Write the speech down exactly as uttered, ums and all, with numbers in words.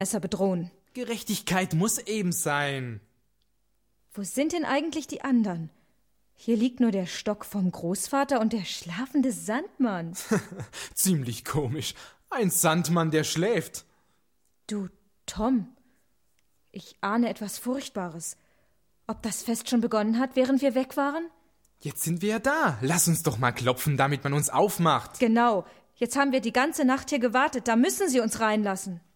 Messer bedrohen. Gerechtigkeit muss eben sein. Wo sind denn eigentlich die anderen? Hier liegt nur der Stock vom Großvater und der schlafende Sandmann. Ziemlich komisch. Ein Sandmann, der schläft. Du, Tom, ich ahne etwas Furchtbares. Ob das Fest schon begonnen hat, während wir weg waren? Jetzt sind wir ja da. Lass uns doch mal klopfen, damit man uns aufmacht. Genau. Jetzt haben wir die ganze Nacht hier gewartet. Da müssen Sie uns reinlassen.